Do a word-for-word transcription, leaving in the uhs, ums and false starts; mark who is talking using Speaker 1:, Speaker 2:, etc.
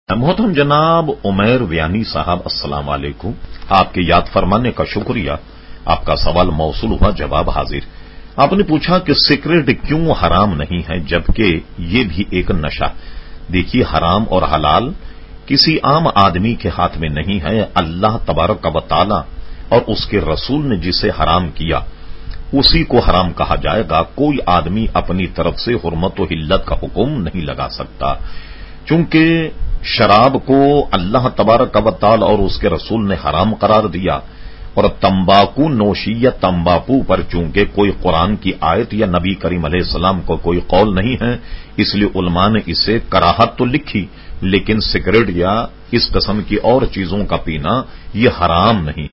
Speaker 1: मोहतरम जनाब उमैर व्यानी साहब, अस्सलाम वालेकुम। आपके याद फरमाने का शुक्रिया। आपका सवाल मौसूल हुआ, जवाब हाजिर। आपने पूछा कि सिगरेट क्यों हराम नहीं है, जबकि ये भी एक नशा। देखिए, हराम और हलाल किसी आम आदमी के हाथ में नहीं है। अल्लाह तबारक व तआला और उसके रसूल ने जिसे हराम किया उसी को हराम कहा जाएगा। कोई आदमी अपनी तरफ से हुर्मत व हिल्लत का हुक्म नहीं लगा सकता। चूंकि शराब को अल्लाह तबारक व तआला और उसके रसूल ने हराम करार दिया, और तंबाकू नोशी या तंबाकू पर चूंकि कोई कुरान की आयत या नबी करीम अलैहिस्सलाम को कोई कौल नहीं है, इसलिए उलमा ने इसे कराहत तो लिखी, लेकिन सिगरेट या इस किस्म की और चीजों का पीना यह हराम नहीं।